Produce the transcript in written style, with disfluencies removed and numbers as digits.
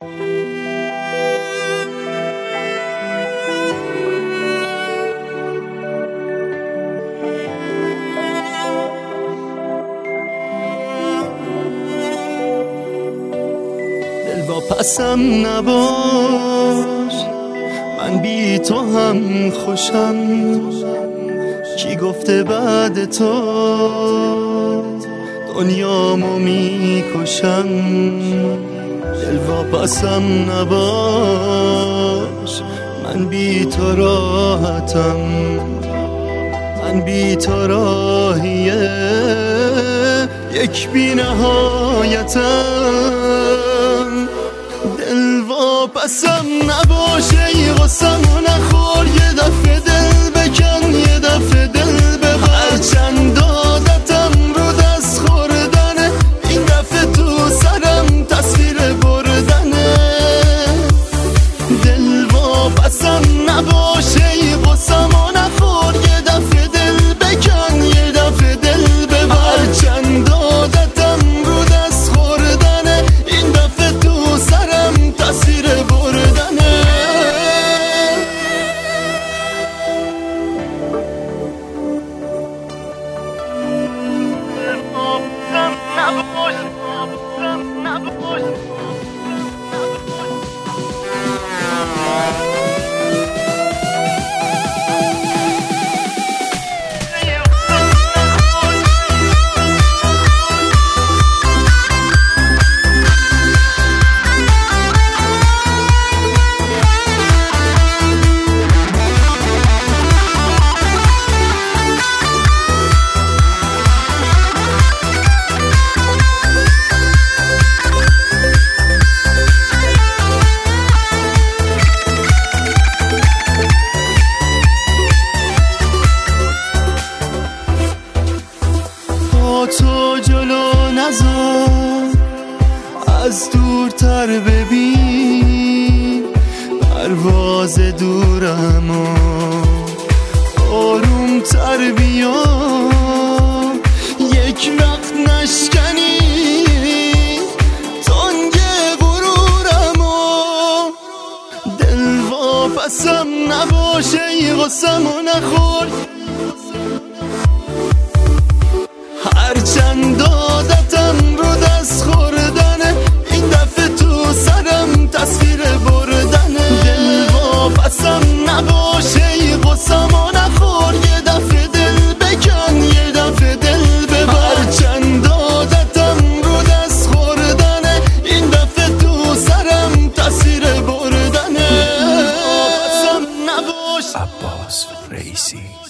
پسم نباش، من بی تو هم خوشم. کی گفته بعد تو دنیامو میکشم؟ دلواپسم نباش، من بی تو راحتم. من بی تو راهیه یک بی نهایتم. دلواپسم نباشه، ای غصه‌مو نخور، یه دفعه دل بکن، یه دفعه دل ببر. هرچند عادتم رو دست خوردنه، این دفعه تو سرم تصویر بردنه. دلواپسم نباشه، ای غصه‌مو نخور، یه دفعه دل بکن، یه دفعه دل ببر. هرچند عادتم رو دست خوردنه، این دفعه تو سرم تصویر بردنه. تو جلو نزار، از دورتر ببین پرواز دورم و آرومتر بیا. یک وقت نشکنی تنگ غرورم و دلواپسم نباشه، ای غصه‌مو نخور. هرچند عادتم رو دست خوردنه، این دفعه تو سرم تصویر بردنه. دلواپسم نباشه، ای غصه‌مو نخور، یه دفعه دل بکن، یه دفعه دل ببر. هرچند عادتم رو دست خوردنه، این دفعه تو سرم تصویر بردنه. دلواپسم نباشه. عباس رئیسی.